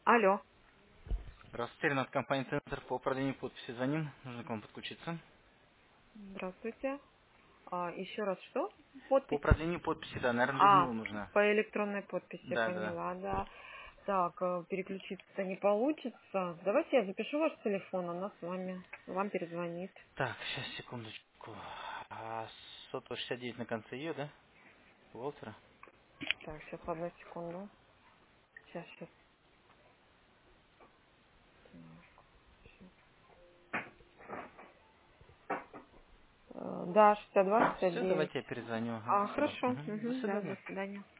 Алло. Здравствуйте, Ренат, компания «Центр» по управлению подписи. Звоним, нужно к вам подключиться. Здравствуйте. Еще раз что? По Подпись? управлению подписи, да, наверное, А, Людмила нужна. по электронной подписи, Да, да, да. поняла, да. Так, переключиться не получится. Давайте я запишу ваш телефон, она с вами, вам перезвонит. Так, сейчас, секундочку. 169 на конце ее, да? Уолтера. Так, сейчас, одну секунду. Сейчас. Да, 62, Все, 69. давайте я перезвоню. Спасибо. Хорошо. До Мгм, да, до свидания. свидания.